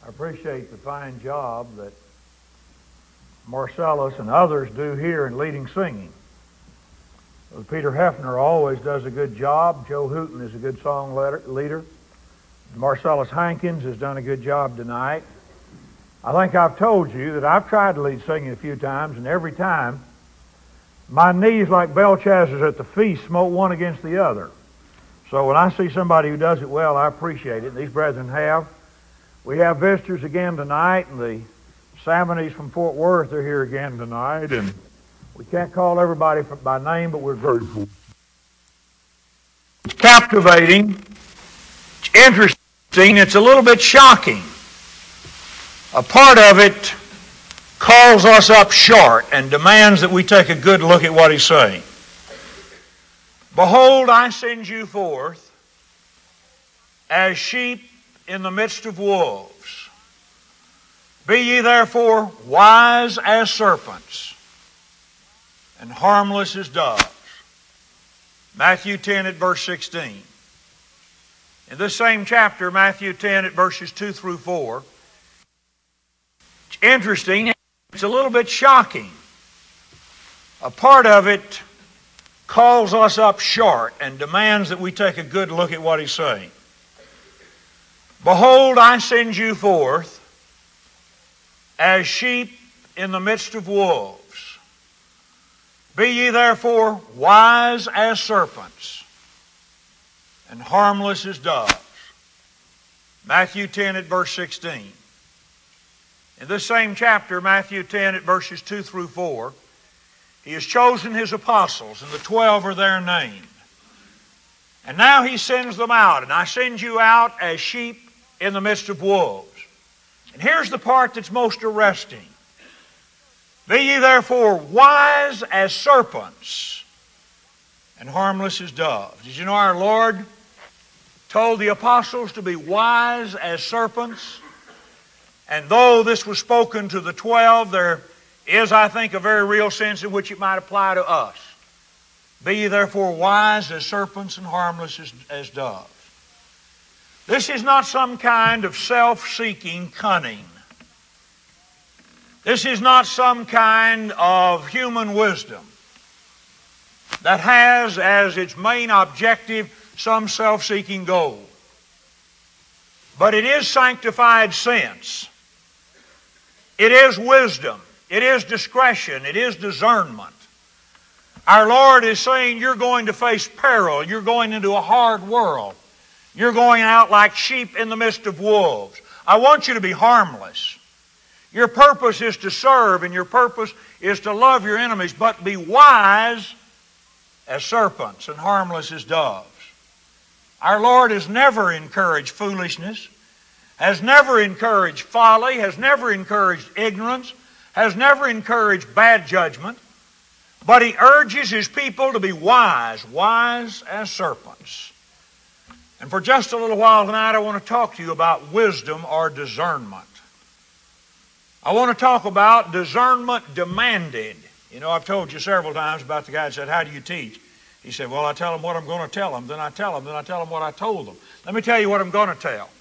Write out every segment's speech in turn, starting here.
I appreciate the fine job that Marcellus and others do here in leading singing. Peter Hefner always does a good job. Joe Hooten is a good song leader. Marcellus Hankins has done a good job tonight. I think I've told you that I've tried to lead singing a few times, and every time my knees, like Belshazzar's at the feast, smote one against the other. So when I see somebody who does it well, I appreciate it. These brethren have. We have visitors again tonight, and the Salmonies from Fort Worth are here again tonight, and we can't call everybody by name, but we're grateful. It's captivating. It's interesting. It's a little bit shocking. A part of it calls us up short and demands that we take a good look at what he's saying. Behold, I send you forth as sheep in the midst of wolves. Be ye therefore wise as serpents and harmless as doves. Matthew 10 at verse 16. In this same chapter, Matthew 10 at verses 2 through 4, it's interesting. It's a little bit shocking. A part of it calls us up short and demands that we take a good look at what he's saying. Behold, I send you forth as sheep in the midst of wolves. Be ye therefore wise as serpents and harmless as doves. Matthew 10 at verse 16. In this same chapter, Matthew 10 at verses 2 through 4, he has chosen his apostles, and the 12 are there named. And now he sends them out, and I send you out as sheep in the midst of wolves. And here's the part that's most arresting. Be ye therefore wise as serpents and harmless as doves. Did you know our Lord told the apostles to be wise as serpents? And though this was spoken to the 12, there is, I think, a very real sense in which it might apply to us. Be ye therefore wise as serpents and harmless as doves. This is not some kind of self-seeking cunning. This is not some kind of human wisdom that has as its main objective some self-seeking goal. But it is sanctified sense. It is wisdom. It is discretion. It is discernment. Our Lord is saying you're going to face peril. You're going into a hard world. You're going out like sheep in the midst of wolves. I want you to be harmless. Your purpose is to serve, and your purpose is to love your enemies, but be wise as serpents and harmless as doves. Our Lord has never encouraged foolishness, has never encouraged folly, has never encouraged ignorance, has never encouraged bad judgment, but He urges His people to be wise as serpents. And for just a little while tonight, I want to talk to you about wisdom or discernment. I want to talk about discernment demanded. You know, I've told you several times about the guy that said, how do you teach? He said, well, I tell them what I'm going to tell them, then I tell them, then I tell them what I told them. Let me tell you what I'm going to tell.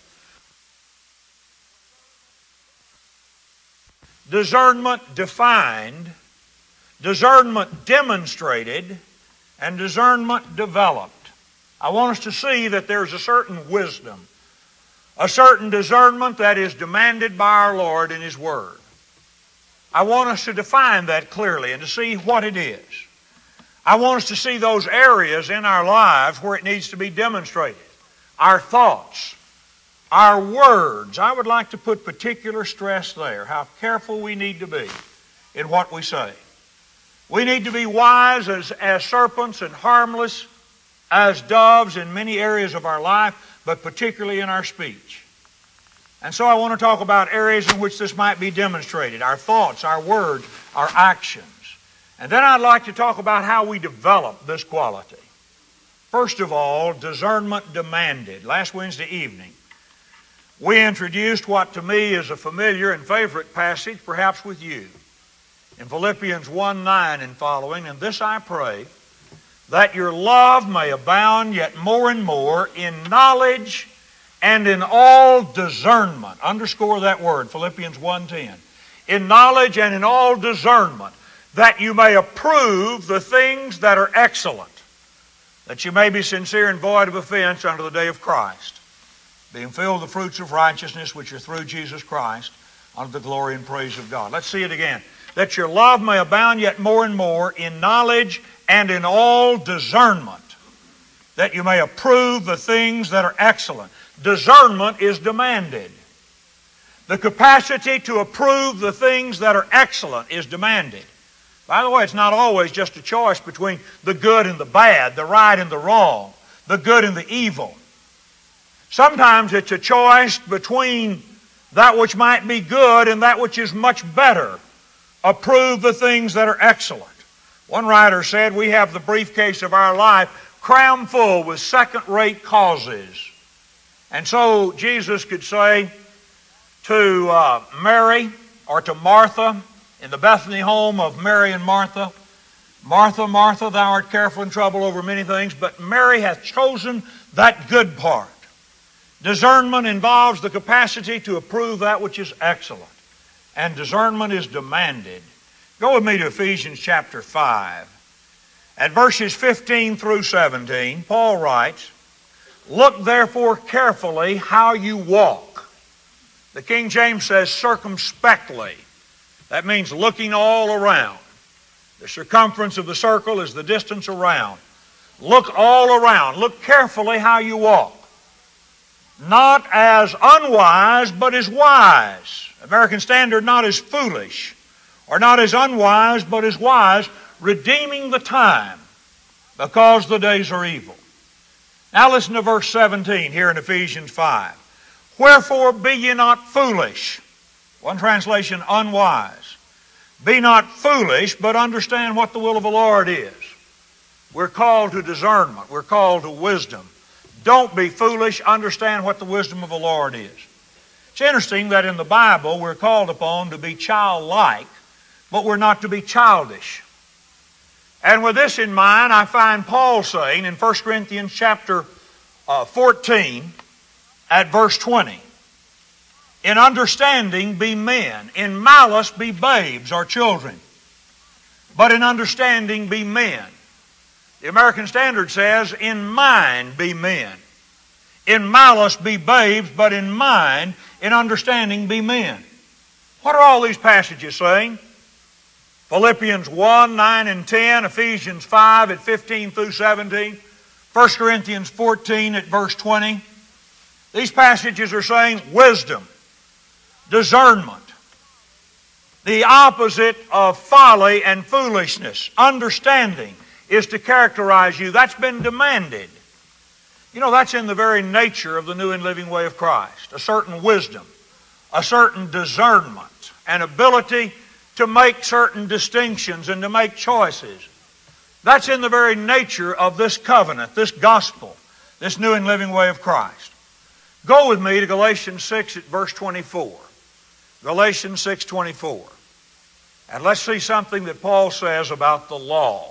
Discernment defined, discernment demonstrated, and discernment developed. I want us to see that there's a certain wisdom, a certain discernment that is demanded by our Lord in His Word. I want us to define that clearly and to see what it is. I want us to see those areas in our lives where it needs to be demonstrated. Our thoughts, our words. I would like to put particular stress there, how careful we need to be in what we say. We need to be wise as serpents and harmless as doves in many areas of our life, but particularly in our speech. And so I want to talk about areas in which this might be demonstrated, our thoughts, our words, our actions. And then I'd like to talk about how we develop this quality. First of all, discernment demanded. Last Wednesday evening, we introduced what to me is a familiar and favorite passage, perhaps with you, in Philippians 1:9 and following. And this I pray, that your love may abound yet more and more in knowledge and in all discernment. Underscore that word, Philippians 1:10. In knowledge and in all discernment, that you may approve the things that are excellent, that you may be sincere and void of offense unto the day of Christ, being filled with the fruits of righteousness which are through Jesus Christ, unto the glory and praise of God. Let's see it again. That your love may abound yet more and more in knowledge and in all discernment, that you may approve the things that are excellent. Discernment is demanded. The capacity to approve the things that are excellent is demanded. By the way, it's not always just a choice between the good and the bad, the right and the wrong, the good and the evil. Sometimes it's a choice between that which might be good and that which is much better. Approve the things that are excellent. One writer said, we have the briefcase of our life crammed full with second-rate causes. And so Jesus could say to Mary or to Martha in the Bethany home of Mary and Martha, Martha, Martha, thou art careful and troubled over many things, but Mary hath chosen that good part. Discernment involves the capacity to approve that which is excellent. And discernment is demanded. Go with me to Ephesians chapter 5. At verses 15 through 17, Paul writes, look therefore carefully how you walk. The King James says circumspectly. That means looking all around. The circumference of the circle is the distance around. Look all around. Look carefully how you walk. Not as unwise, but as wise. American Standard, not as foolish, or not as unwise, but as wise, redeeming the time, because the days are evil. Now listen to verse 17 here in Ephesians 5. Wherefore be ye not foolish. One translation, unwise. Be not foolish, but understand what the will of the Lord is. We're called to discernment. We're called to wisdom. Don't be foolish. Understand what the wisdom of the Lord is. It's interesting that in the Bible we're called upon to be childlike, but we're not to be childish. And with this in mind, I find Paul saying in 1 Corinthians chapter 14 at verse 20, in understanding be men, in malice be babes or children, but in understanding be men. The American Standard says, in mind be men. In malice be babes, but in mind, in understanding be men. What are all these passages saying? Philippians 1, 9 and 10, Ephesians 5 at 15 through 17, 1 Corinthians 14 at verse 20. These passages are saying wisdom, discernment, the opposite of folly and foolishness, understanding, is to characterize you. That's been demanded. You know, that's in the very nature of the new and living way of Christ. A certain wisdom, a certain discernment, an ability to make certain distinctions and to make choices. That's in the very nature of this covenant, this gospel, this new and living way of Christ. Go with me to Galatians 6 at verse 24. Galatians 6:24. And let's see something that Paul says about the law.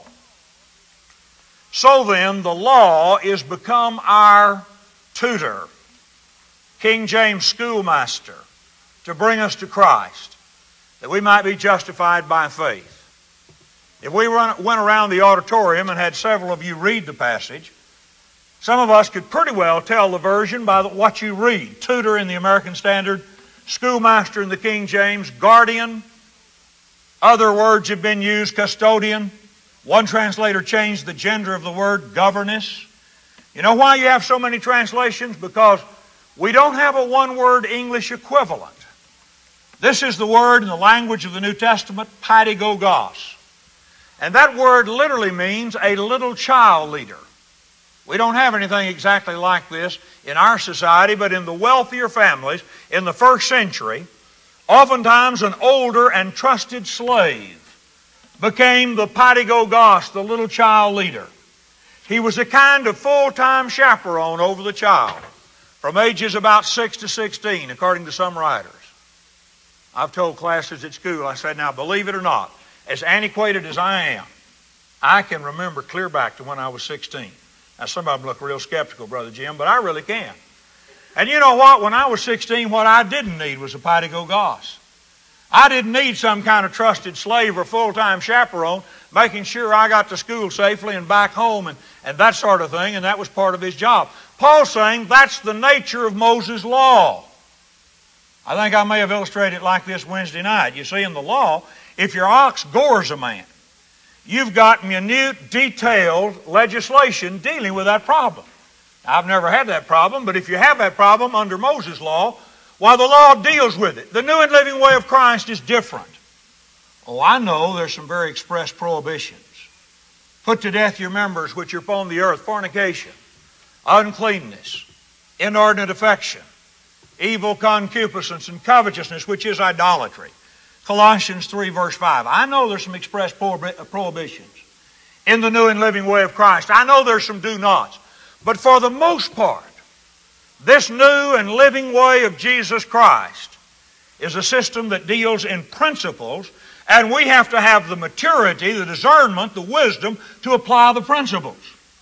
So then, the law is become our tutor, King James schoolmaster, to bring us to Christ, that we might be justified by faith. If we went around the auditorium and had several of you read the passage, some of us could pretty well tell the version by what you read. Tutor in the American Standard, schoolmaster in the King James, guardian. Other words have been used, custodian. One translator changed the gender of the word, governess. You know why you have so many translations? Because we don't have a one-word English equivalent. This is the word in the language of the New Testament, paidagogos. And that word literally means a little child leader. We don't have anything exactly like this in our society, but in the wealthier families in the first century, oftentimes an older and trusted slave became the paidagogos, the little child leader. He was a kind of full-time chaperone over the child from ages about 6 to 16, according to some writers. I've told classes at school, I said, now believe it or not, as antiquated as I am, I can remember clear back to when I was 16. Now some of them look real skeptical, Brother Jim, but I really can. And you know what? When I was 16, what I didn't need was a Patigo Goss. I didn't need some kind of trusted slave or full-time chaperone making sure I got to school safely and back home and that sort of thing, and that was part of his job. Paul's saying that's the nature of Moses' law. I think I may have illustrated it like this Wednesday night. You see, in the law, if your ox gores a man, you've got minute, detailed legislation dealing with that problem. I've never had that problem, but if you have that problem under Moses' law, why, the law deals with it. The new and living way of Christ is different. Oh, I know there's some very express prohibitions. Put to death your members which are upon the earth: fornication, uncleanness, inordinate affection, evil concupiscence, and covetousness, which is idolatry. Colossians 3 verse 5. I know there's some express prohibitions in the new and living way of Christ. I know there's some do nots. But for the most part, this new and living way of Jesus Christ is a system that deals in principles, and we have to have the maturity, the discernment, the wisdom to apply the principles.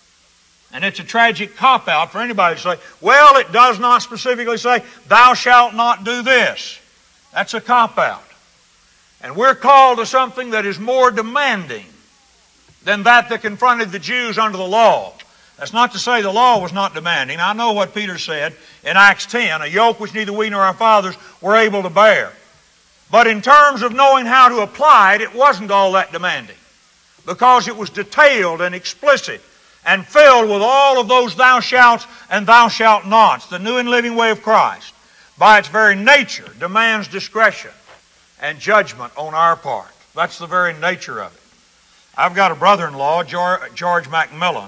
And it's a tragic cop-out for anybody to say, well, it does not specifically say, thou shalt not do this. That's a cop-out. And we're called to something that is more demanding than that confronted the Jews under the law. That's not to say the law was not demanding. I know what Peter said in Acts 10, a yoke which neither we nor our fathers were able to bear. But in terms of knowing how to apply it, it wasn't all that demanding, because it was detailed and explicit and filled with all of those thou shalt and thou shalt nots. The new and living way of Christ, by its very nature, demands discretion and judgment on our part. That's the very nature of it. I've got a brother-in-law, George McMillan,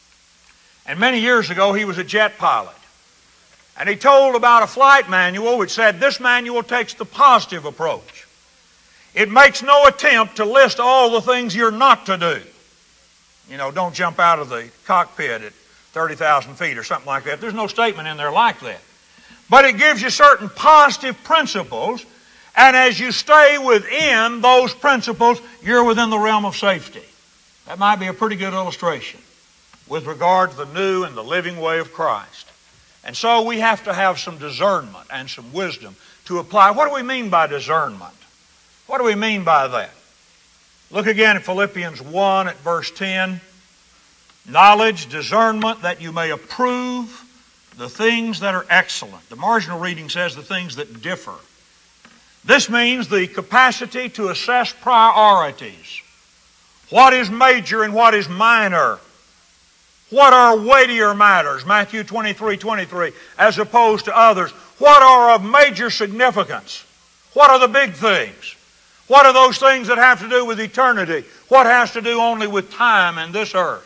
and many years ago he was a jet pilot. And he told about a flight manual which said this manual takes the positive approach. It makes no attempt to list all the things you're not to do. You know, don't jump out of the cockpit at 30,000 feet or something like that. There's no statement in there like that. But it gives you certain positive principles, and as you stay within those principles, you're within the realm of safety. That might be a pretty good illustration with regard to the new and the living way of Christ. And so we have to have some discernment and some wisdom to apply. What do we mean by discernment? What do we mean by that? Look again at Philippians 1 at verse 10. Knowledge, discernment, that you may approve the things that are excellent. The marginal reading says the things that differ. This means the capacity to assess priorities. What is major and what is minor? What are weightier matters, Matthew 23:23, as opposed to others? What are of major significance? What are the big things? What are those things that have to do with eternity? What has to do only with time and this earth?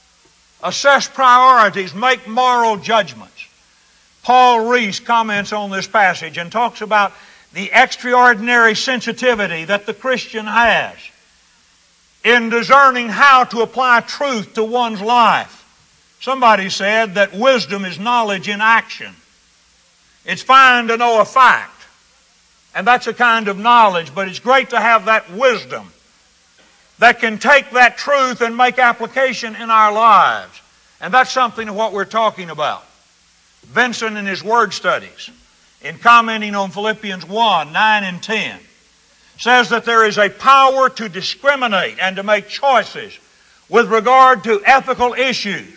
Assess priorities, make moral judgments. Paul Rees comments on this passage and talks about the extraordinary sensitivity that the Christian has in discerning how to apply truth to one's life. Somebody said that wisdom is knowledge in action. It's fine to know a fact, and that's a kind of knowledge, but it's great to have that wisdom that can take that truth and make application in our lives. And that's something of what we're talking about. Vincent, in his word studies, in commenting on Philippians 1, 9 and 10, says that there is a power to discriminate and to make choices with regard to ethical issues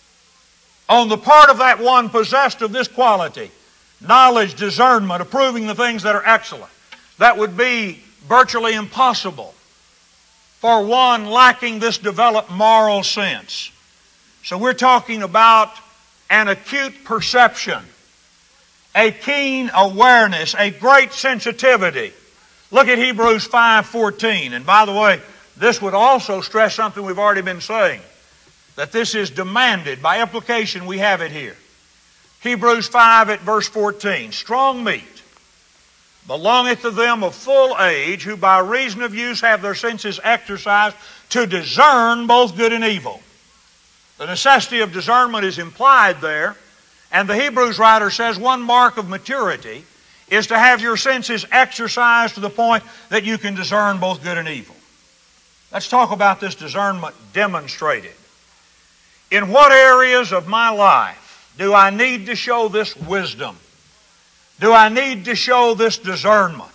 on the part of that one possessed of this quality: knowledge, discernment, approving the things that are excellent. That would be virtually impossible for one lacking this developed moral sense. So we're talking about an acute perception, a keen awareness, a great sensitivity. Look at Hebrews 5:14. And by the way, this would also stress something we've already been saying, that this is demanded. By implication, we have it here. Hebrews 5 at verse 14. Strong meat belongeth to them of full age, who by reason of use have their senses exercised to discern both good and evil. The necessity of discernment is implied there, and the Hebrews writer says one mark of maturity is to have your senses exercised to the point that you can discern both good and evil. Let's talk about this discernment demonstrated. In what areas of my life do I need to show this wisdom? Do I need to show this discernment?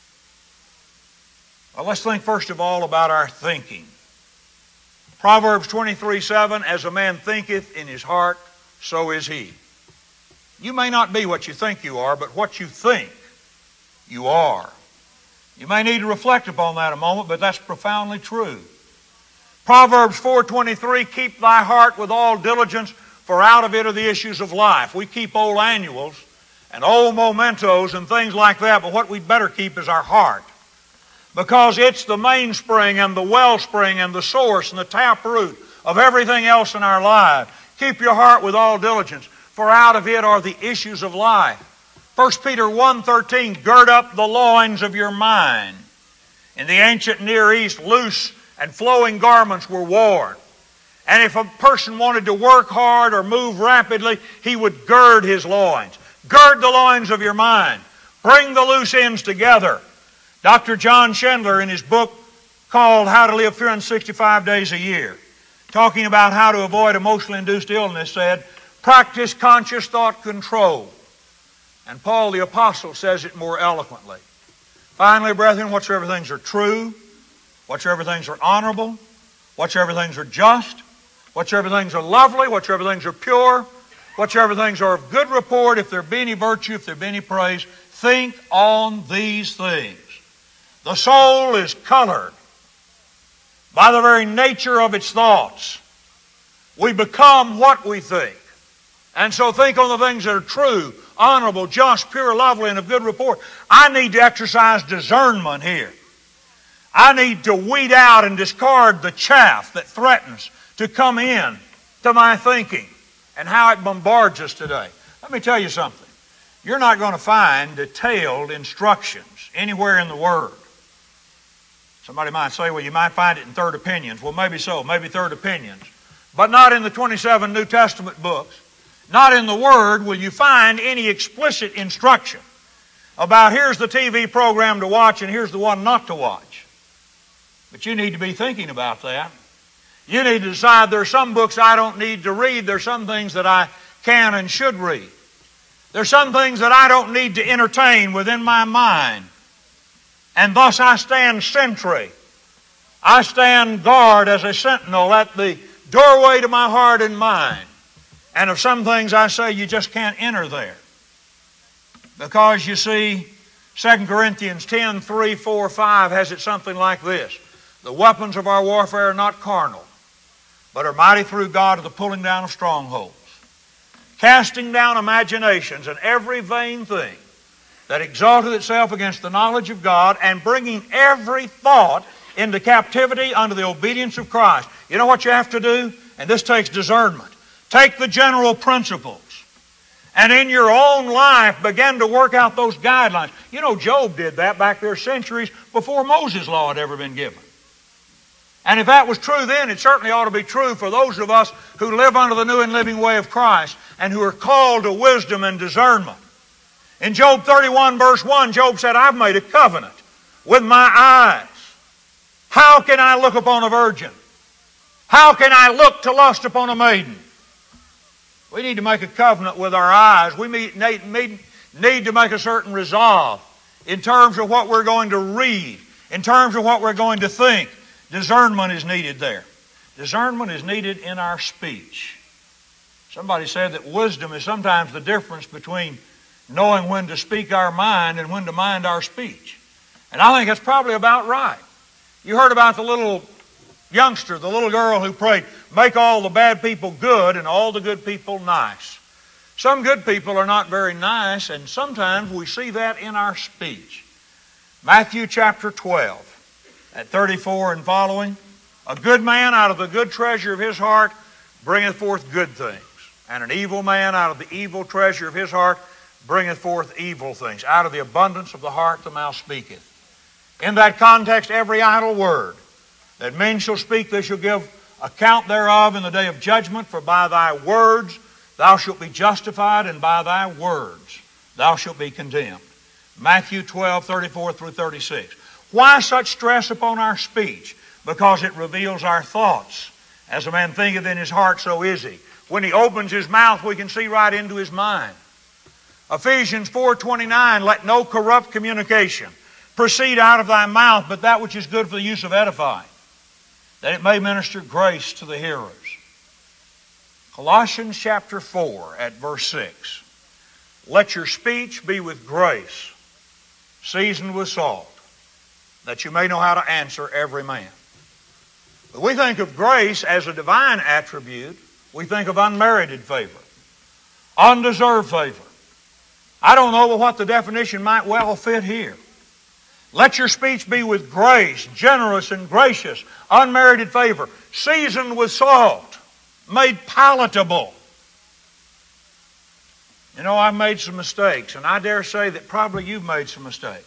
Well, let's think first of all about our thinking. Proverbs 23:7, as a man thinketh in his heart, so is he. You may not be what you think you are, but what you think, you are. You may need to reflect upon that a moment, but that's profoundly true. Proverbs 4:23, keep thy heart with all diligence, for out of it are the issues of life. We keep old annuals and old mementos and things like that, but what we'd better keep is our heart. Because it's the mainspring and the wellspring and the source and the taproot of everything else in our life. Keep your heart with all diligence, for out of it are the issues of life. 1 Peter 1:13, gird up the loins of your mind. In the ancient Near East, loose and flowing garments were worn. And if a person wanted to work hard or move rapidly, he would gird his loins. Gird the loins of your mind. Bring the loose ends together. Dr. John Schindler, in his book called How to Live 365 Days a Year, talking about how to avoid emotionally induced illness, said, practice conscious thought control. And Paul the Apostle says it more eloquently. Finally, brethren, whatsoever things are true, whatsoever things are honorable, whatsoever things are just, whatsoever things are lovely, whatsoever things are pure, whatsoever things are of good report, if there be any virtue, if there be any praise, think on these things. The soul is colored by the very nature of its thoughts. We become what we think. And so think on the things that are true, honorable, just, pure, lovely, and of good report. I need to exercise discernment here. I need to weed out and discard the chaff that threatens to come in to my thinking and how it bombards us today. Let me tell you something. You're not going to find detailed instructions anywhere in the Word. Somebody might say, well, you might find it in third opinions. Well, maybe so, maybe third opinions. But not in the 27 New Testament books. Not in the Word will you find any explicit instruction about here's the TV program to watch and here's the one not to watch. But you need to be thinking about that. You need to decide there are some books I don't need to read. There are some things that I can and should read. There are some things that I don't need to entertain within my mind. And thus I stand sentry. I stand guard as a sentinel at the doorway to my heart and mind. And of some things I say you just can't enter there. Because you see, 2 Corinthians 10, 3, 4, 5 has it something like this. The weapons of our warfare are not carnal, but are mighty through God to the pulling down of strongholds. Casting down imaginations and every vain thing that exalted itself against the knowledge of God, and bringing every thought into captivity under the obedience of Christ. You know what you have to do? And this takes discernment. Take the general principles and in your own life begin to work out those guidelines. You know, Job did that back there centuries before Moses' law had ever been given. And if that was true then, it certainly ought to be true for those of us who live under the new and living way of Christ and who are called to wisdom and discernment. In Job 31 verse 1, Job said, I've made a covenant with my eyes. How can I look upon a virgin? How can I look to lust upon a maiden? We need to make a covenant with our eyes. We need to make a certain resolve in terms of what we're going to read, in terms of what we're going to think. Discernment is needed there. Discernment is needed in our speech. Somebody said that wisdom is sometimes the difference between knowing when to speak our mind and when to mind our speech. And I think that's probably about right. You heard about the little youngster, the little girl who prayed, make all the bad people good and all the good people nice. Some good people are not very nice, and sometimes we see that in our speech. Matthew chapter 12, at 34 and following, a good man out of the good treasure of his heart bringeth forth good things, and an evil man out of the evil treasure of his heart bringeth forth evil things. Out of the abundance of the heart the mouth speaketh. In that context, every idle word that men shall speak, they shall give account thereof in the day of judgment. For by thy words thou shalt be justified, and by thy words thou shalt be condemned. Matthew 12, 34 through 36. Why such stress upon our speech? Because it reveals our thoughts. As a man thinketh in his heart, so is he. when He opens His mouth, we can see right into His mind. Ephesians 4:29, let no corrupt communication proceed out of thy mouth, but that which is good for the use of edifying, that it may minister grace to the hearers. Colossians chapter 4 at verse 6. Let your speech be with grace, seasoned with salt, that you may know how to answer every man. But we think of grace as a divine attribute. We think of unmerited favor, undeserved favor. I don't know what the definition might well fit here. Let your speech be with grace, generous and gracious, unmerited favor, seasoned with salt, made palatable. You know, I've made some mistakes, and I dare say that probably you've made some mistakes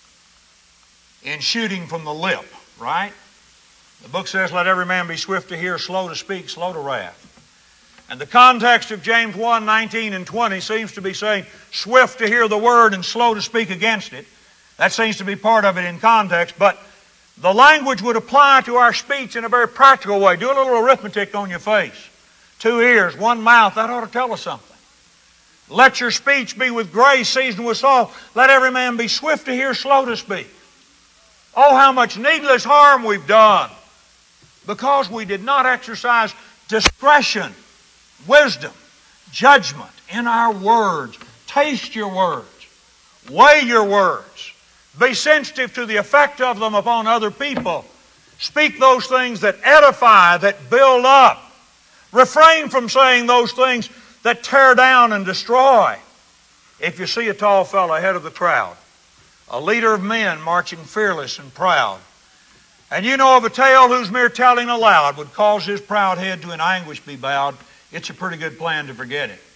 in shooting from the lip, right? The book says, let every man be swift to hear, slow to speak, slow to wrath. And the context of James 1:19 and 20 seems to be saying, swift to hear the word and slow to speak against it. That seems to be part of it in context, but the language would apply to our speech in a very practical way. Do a little arithmetic on your face. 2 ears, 1 mouth, that ought to tell us something. Let your speech be with grace, seasoned with salt. Let every man be swift to hear, slow to speak. Oh, how much needless harm we've done because we did not exercise discretion, wisdom, judgment in our words. Taste your words. Weigh your words. Be sensitive to the effect of them upon other people. Speak those things that edify, that build up. Refrain from saying those things that tear down and destroy. If you see a tall fellow ahead of the crowd, a leader of men marching fearless and proud, and you know of a tale whose mere telling aloud would cause his proud head to in anguish be bowed, it's a pretty good plan to forget it.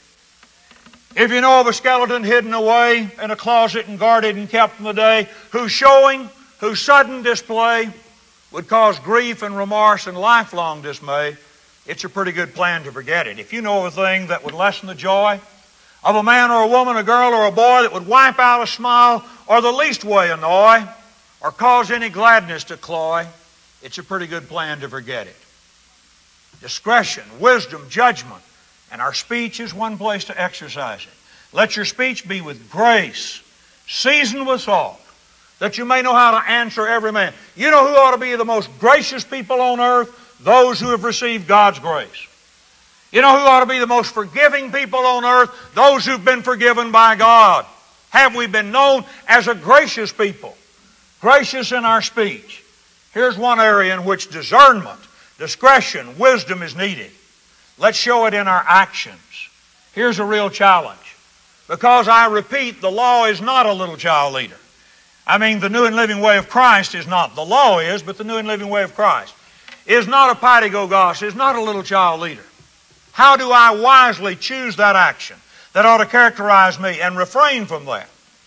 If you know of a skeleton hidden away in a closet and guarded and kept from the day, whose showing, whose sudden display would cause grief and remorse and lifelong dismay, it's a pretty good plan to forget it. If you know of a thing that would lessen the joy of a man or a woman, a girl or a boy, that would wipe out a smile or the least way annoy or cause any gladness to cloy, it's a pretty good plan to forget it. Discretion, wisdom, judgment, and our speech is one place to exercise it. Let your speech be with grace, seasoned with salt, that you may know how to answer every man. You know who ought to be the most gracious people on earth? Those who have received God's grace. You know who ought to be the most forgiving people on earth? Those who've been forgiven by God. Have we been known as a gracious people? Gracious in our speech. Here's one area in which discernment, discretion, wisdom is needed. Let's show it in our actions. Here's a real challenge. Because I repeat, the law is not a little child leader. I mean, the new and living way of Christ is not. The law is, but the new and living way of Christ is not a patty-go-gosh, is not a little child leader. How do I wisely choose that action that ought to characterize me and refrain from that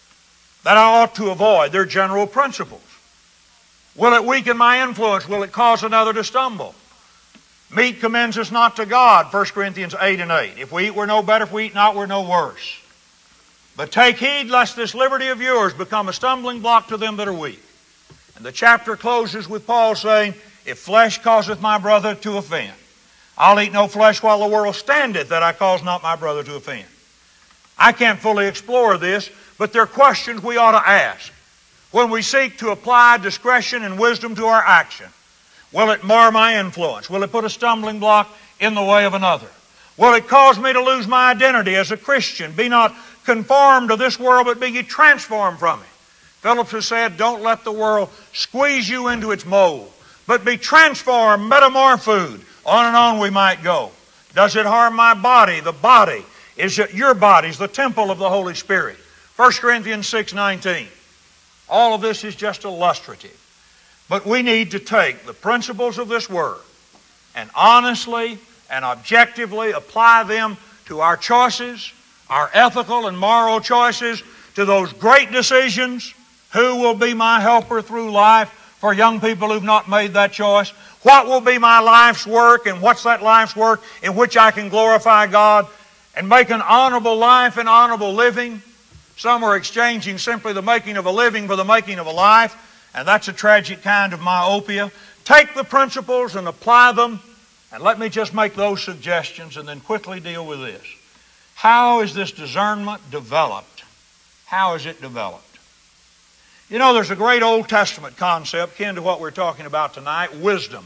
I ought to avoid? They're general principles. Will it weaken my influence? Will it cause another to stumble? Meat commends us not to God, 1 Corinthians 8:8. If we eat, we're no better. If we eat not, we're no worse. But take heed lest this liberty of yours become a stumbling block to them that are weak. And the chapter closes with Paul saying, if flesh causeth my brother to offend, I'll eat no flesh while the world standeth, that I cause not my brother to offend. I can't fully explore this, but there are questions we ought to ask. When we seek to apply discretion and wisdom to our action, will it mar my influence? Will it put a stumbling block in the way of another? Will it cause me to lose my identity as a Christian? Be not conformed to this world, but be ye transformed from it. Phillips has said, don't let the world squeeze you into its mold, but be transformed, metamorphosed. On and on we might go. Does it harm my body? The body is your body's the temple of the Holy Spirit. 1 Corinthians 6:19. All of this is just illustrative. But we need to take the principles of this Word and honestly and objectively apply them to our choices, our ethical and moral choices, to those great decisions. Who will be my helper through life for young people who've not made that choice? What will be my life's work, and what's that life's work in which I can glorify God and make an honorable life and honorable living? Some are exchanging simply the making of a living for the making of a life, and that's a tragic kind of myopia. Take the principles and apply them And let me just make those suggestions and then quickly deal with this. How is this discernment developed? How is it developed? You know, there's a great Old Testament concept akin to what we're talking about tonight, wisdom.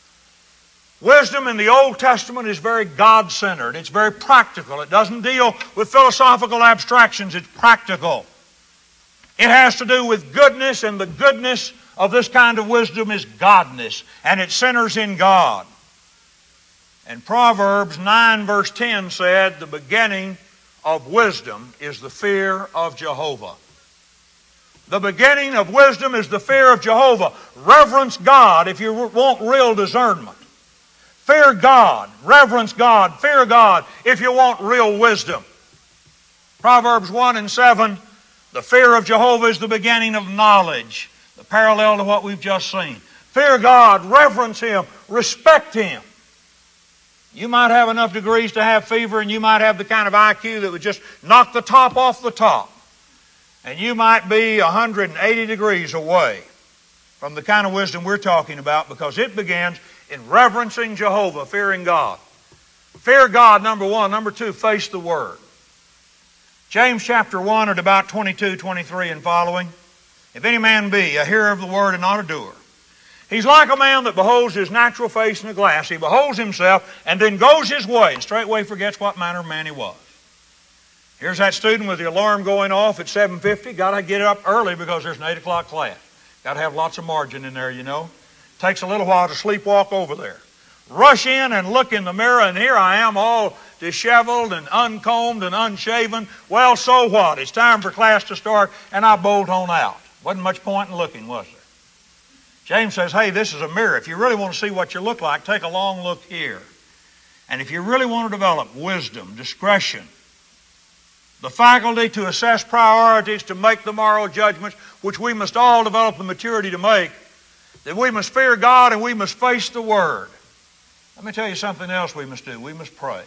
Wisdom in the Old Testament is very God-centered. It's very practical. It doesn't deal with philosophical abstractions. It's practical. It has to do with goodness, and the goodness of this kind of wisdom is godness, and it centers in God. And Proverbs 9 verse 10 said, the beginning of wisdom is the fear of Jehovah. The beginning of wisdom is the fear of Jehovah. Reverence God if you want real discernment. Fear God, reverence God, fear God if you want real wisdom. Proverbs 1 and 7, the fear of Jehovah is the beginning of knowledge. The parallel to what we've just seen. Fear God, reverence Him, respect Him. You might have enough degrees to have fever, and you might have the kind of IQ that would just knock the top off the top. And you might be 180 degrees away from the kind of wisdom we're talking about, because it begins in reverencing Jehovah, fearing God. Fear God, number one. Number two, face the Word. James chapter 1 at about 22, 23 and following. If any man be a hearer of the Word and not a doer, he's like a man that beholds his natural face in a glass. He beholds himself and then goes his way and straightway forgets what manner of man he was. Here's that student with the alarm going off at 7:50. Got to get up early because there's an 8 o'clock class. Got to have lots of margin in there, you know. Takes a little while to sleepwalk over there. Rush in and look in the mirror, and here I am all disheveled and uncombed and unshaven. Well, so what? It's time for class to start, and I bolt on out. Wasn't much point in looking, was there? James says, hey, this is a mirror. If you really want to see what you look like, take a long look here. And if you really want to develop wisdom, discretion, the faculty to assess priorities, to make the moral judgments, which we must all develop the maturity to make, then we must fear God and we must face the Word. Let me tell you something else we must do. We must pray.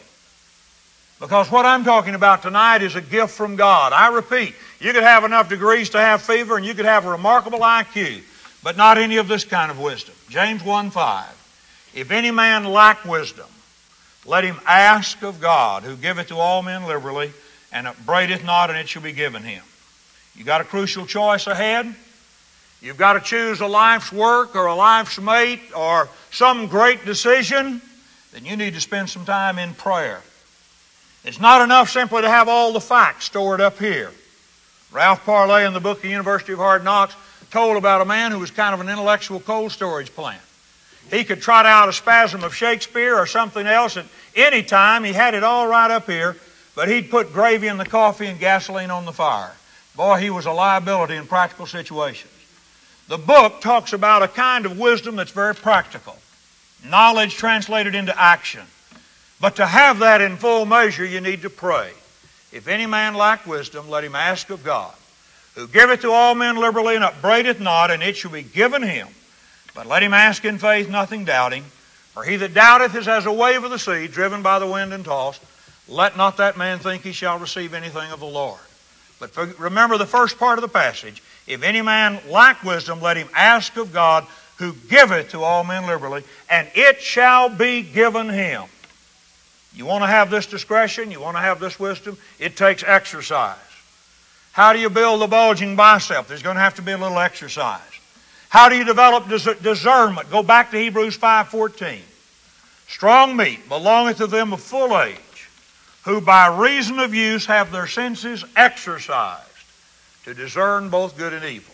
Because what I'm talking about tonight is a gift from God. I repeat, you could have enough degrees to have fever, and you could have a remarkable IQ, but not any of this kind of wisdom. James 1:5. If any man lack wisdom, let him ask of God, who giveth to all men liberally, and upbraideth not, and it shall be given him. You got a crucial choice ahead. You've got to choose a life's work or a life's mate or some great decision. Then you need to spend some time in prayer. It's not enough simply to have all the facts stored up here. Ralph Parley in the book, The University of Hard Knocks, told about a man who was kind of an intellectual cold storage plant. He could trot out a spasm of Shakespeare or something else at any time. He had it all right up here, but he'd put gravy in the coffee and gasoline on the fire. Boy, he was a liability in practical situations. The book talks about a kind of wisdom that's very practical. Knowledge translated into action. But to have that in full measure, you need to pray. If any man lack wisdom, let him ask of God, who giveth to all men liberally and upbraideth not, and it shall be given him. But let him ask in faith, nothing doubting. For he that doubteth is as a wave of the sea, driven by the wind and tossed. Let not that man think he shall receive anything of the Lord. But remember the first part of the passage. If any man lack wisdom, let him ask of God, who giveth to all men liberally, and it shall be given him. You want to have this discretion? You want to have this wisdom? It takes exercise. How do you build the bulging bicep? There's going to have to be a little exercise. How do you develop discernment? Go back to Hebrews 5:14. Strong meat belongeth to them of full age, who by reason of use have their senses exercised to discern both good and evil.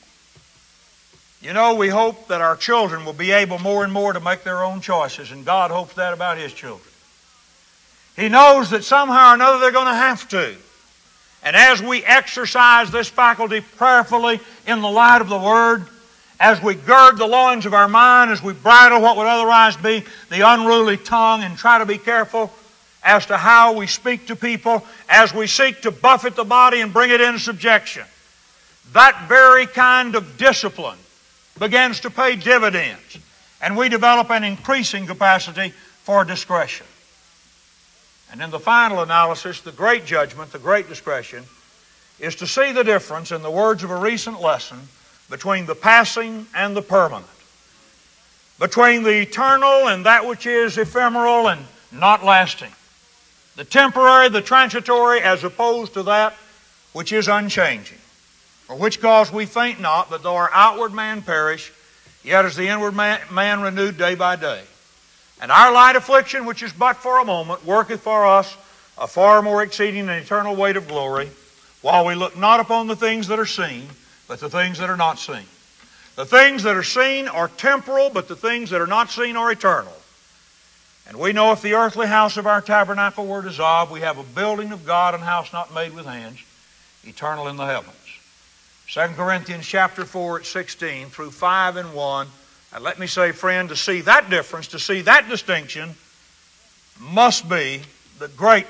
You know, we hope that our children will be able more and more to make their own choices, and God hopes that about His children. He knows that somehow or another they're going to have to. And as we exercise this faculty prayerfully in the light of the Word, as we gird the loins of our mind, as we bridle what would otherwise be the unruly tongue, and try to be careful as to how we speak to people, as we seek to buffet the body and bring it into subjection, that very kind of discipline begins to pay dividends, and we develop an increasing capacity for discretion. And in the final analysis, the great judgment, the great discretion, is to see the difference, in the words of a recent lesson, between the passing and the permanent. between the eternal and that which is ephemeral and not lasting. The temporary, the transitory, as opposed to that which is unchanging. For which cause we faint not, but though our outward man perish, yet is the inward man renewed day by day. And our light affliction, which is but for a moment, worketh for us a far more exceeding and eternal weight of glory, while we look not upon the things that are seen, but the things that are not seen. The things that are seen are temporal, but the things that are not seen are eternal. And we know if the earthly house of our tabernacle were dissolved, we have a building of God, and house not made with hands, eternal in the heavens. 2 Corinthians chapter 4 at 16 through 5 and 1. And let me say, friend, to see that difference, to see that distinction, must be the great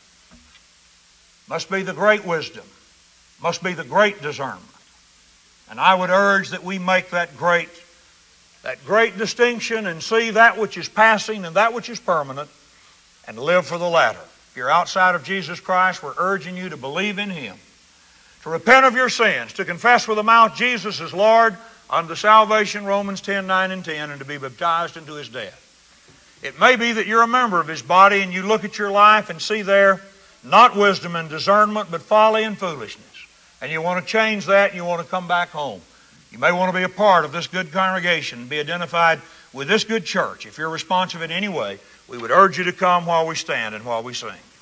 wisdom, must be the great discernment. And I would urge that we make that great distinction and see that which is passing and that which is permanent and live for the latter. If you're outside of Jesus Christ, we're urging you to believe in Him, to repent of your sins, to confess with the mouth Jesus is Lord unto salvation, Romans 10:9 and 10, and to be baptized into His death. It may be that you're a member of His body and you look at your life and see there not wisdom and discernment, but folly and foolishness. And you want to change that and you want to come back home. You may want to be a part of this good congregation and be identified with this good church. If you're responsive in any way, we would urge you to come while we stand and while we sing.